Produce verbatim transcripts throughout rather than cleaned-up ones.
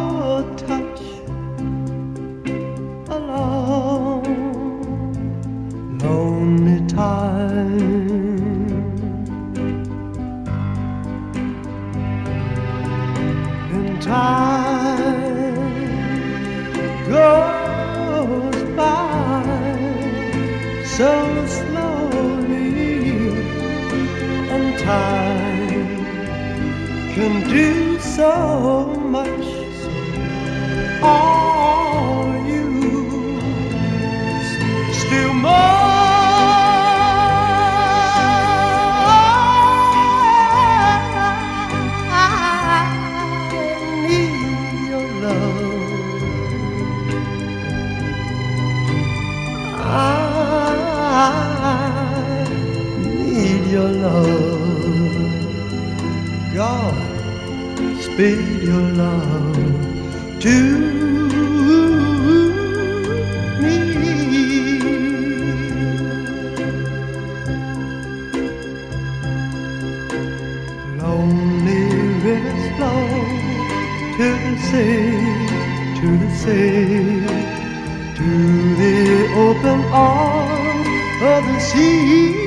your touch alone. Lonely time, and time goes by so slowly, and time can do so much. Are you still more? Your love, God, speed your love to me. Lonely rivers flow to the sea, to the sea, to the open arms of the sea.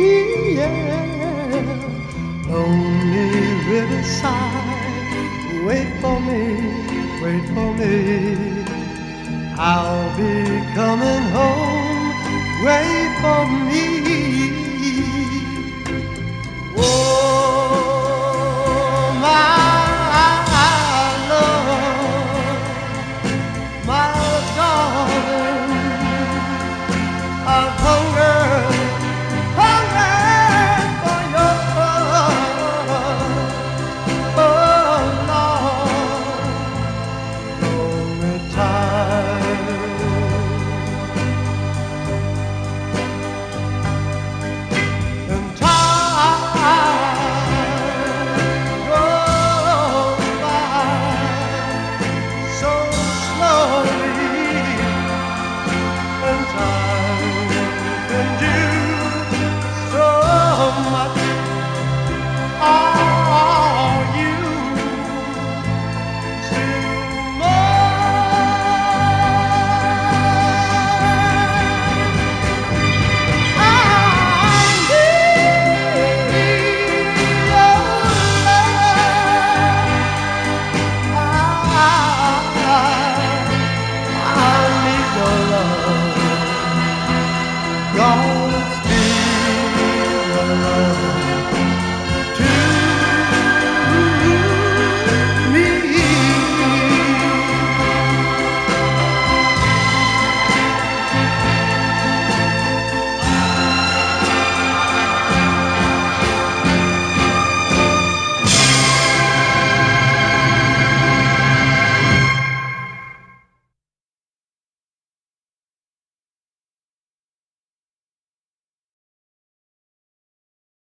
Lonely riverside, wait for me, wait for me. I'll be coming home, wait for me.